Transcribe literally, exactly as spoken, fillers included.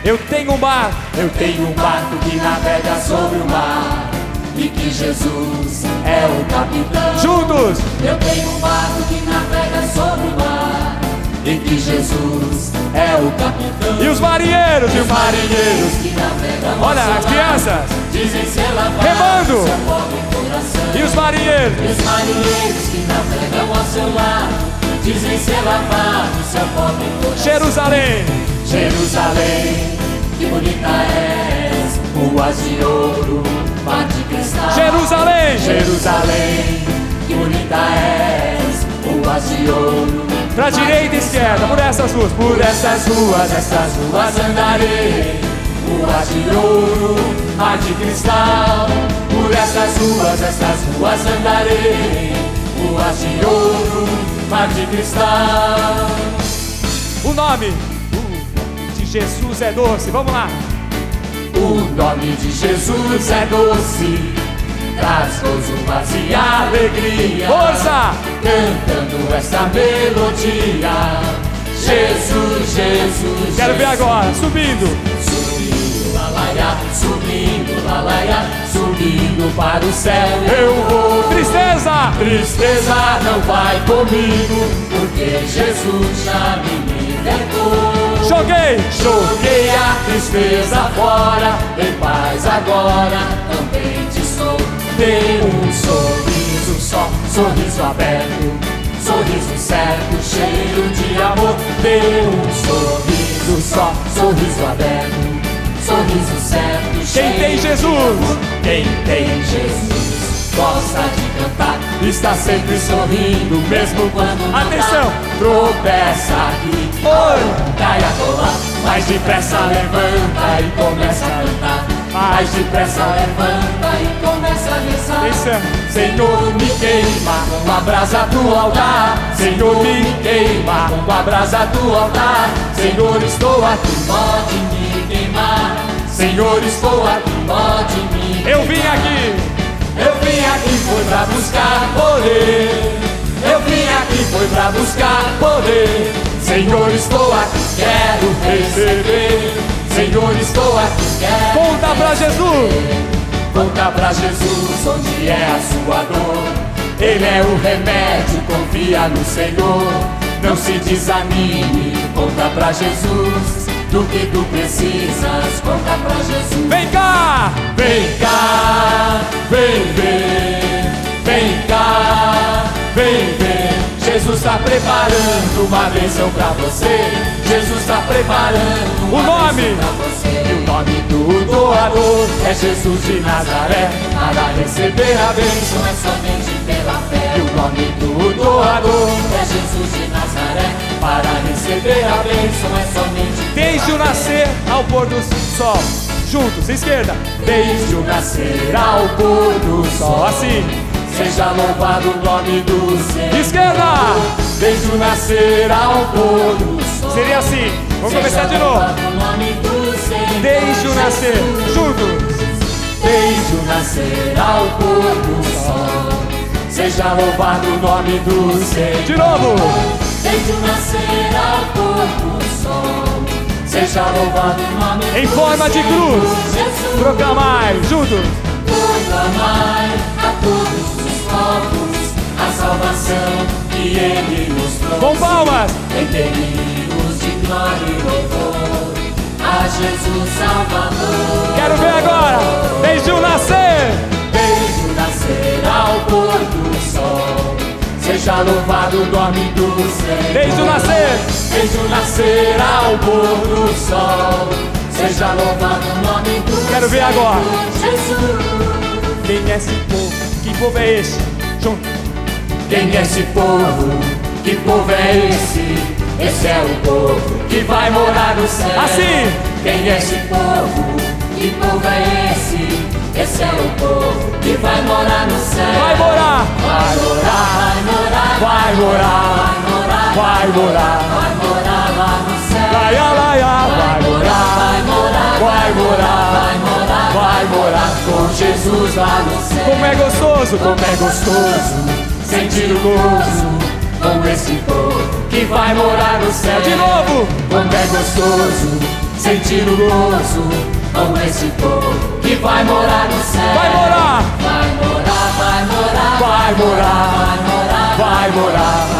Eu tenho um barco, eu tenho um barco que navega sobre o mar, e que Jesus é o capitão. Juntos! Eu tenho um barco que navega sobre o mar, e que Jesus é o capitão. E os marinheiros, e os marinheiros que navegam. Olha, as crianças dizem ser lavados remando. Seu pobre coração. E os marinheiros, e os marinheiros que navegam ao seu lado, dizem ser lavados seu pobre coração. Jerusalém, Jerusalém, que bonita és, ruas de ouro, mar de cristal. Jerusalém, Jerusalém, que bonita és, ruas de ouro. Pra direita e esquerda, por essas ruas, por essas ruas, essas ruas andarei. Ruas de ouro, mar de cristal. Por essas ruas, essas ruas andarei. Ruas de ouro, mar de cristal. O nome de Jesus é doce, vamos lá. O nome de Jesus é doce, traz gozo, paz e alegria. Força! Cantando essa melodia, Jesus, Jesus. Quero Jesus. ver agora, subindo. Subindo, lalaia, subindo, lalaia, subindo para o céu eu vou. Tristeza! Tristeza não vai comigo, porque Jesus já me libertou. Joguei! Joguei a tristeza fora, em paz agora também te sou. Dei um sorriso só, sorriso aberto, sorriso certo, cheio de amor. Dei um sorriso só, sorriso aberto, sorriso certo, cheio Quem tem Jesus? Quem tem Jesus gosta de cantar, está sempre sorrindo, mesmo quando não Atenção! dá. Tropeça aqui, Oi! cai a colar, mais depressa levanta e começa a cantar. Mais depressa levanta e começa a rezar. Atenção! Senhor, me queima com a brasa do altar. Senhor, me queima com a brasa do altar. Senhor, estou aqui, pode me queimar. Senhor, estou aqui, pode me queimar. Eu vim aqui! Eu vim aqui foi pra buscar poder. Eu vim aqui foi pra buscar poder. Senhor, estou aqui, quero receber. Senhor, estou aqui, quero Conta pra Jesus! Conta pra Jesus onde é a sua dor. Ele é o remédio, confia no Senhor. Não se desanime, conta pra Jesus. Do que tu precisas, conta pra Jesus. Vem cá! Vem cá, vem ver. Vem cá, vem ver. Jesus está preparando uma bênção pra você. Jesus está preparando uma O nome. bênção pra você. E o nome do doador é Jesus de Nazaré. Para receber a bênção é somente pela fé. E o nome do doador é Jesus de Nazaré. Para receber a bênção é somente pela Desde o fé. nascer ao pôr do sol. Juntos, esquerda. Desde o nascer ao pôr do sol. Assim. Seja louvado o nome do Senhor. Esquerda. Desde o nascer ao pôr do sol. Seria assim. Vamos começar de novo. Desde o nascer. Juntos. Desde o nascer ao pôr do sol. Seja louvado o nome do Senhor. De novo. Desde o nascer ao pôr do sol. Seja louvado o nome do Senhor. Em forma de cruz. Jesus. Proclamai. Juntos. Proclamai a todos os povos a salvação que Ele nos trouxe. Com palmas. Enteremos de glória e louvor a Jesus Salvador. Quero ver agora. Desde o nascer. Desde o nascer ao pôr do sol. Seja louvado o nome do Senhor. Desde o nascer. Desde o nascer ao pôr do sol. Seja louvado o nome do Senhor. Quero ver agora. Jesus. Quem é esse povo? Que povo é esse? Junto. Quem é esse povo? Que povo é esse? Esse é o povo que vai morar no céu. Assim. Quem é esse povo? Que povo é esse? Esse é o povo que vai morar no céu. Vai morar. Vai morar, vai morar, Vai morar. vai morar, Vai morar. vai morar lá no céu. Laia, laia. Vai morar, vai morar, Vai morar. vai morar, vai morar com Jesus lá no céu. Como é gostoso. Como é gostoso sentir o gozo com esse povo que que vai morar no céu. De novo! Como é gostoso sentir o gozo com esse povo que vai morar no céu. Vai morar! Vai morar, vai morar, Vai morar! vai morar, Vai morar!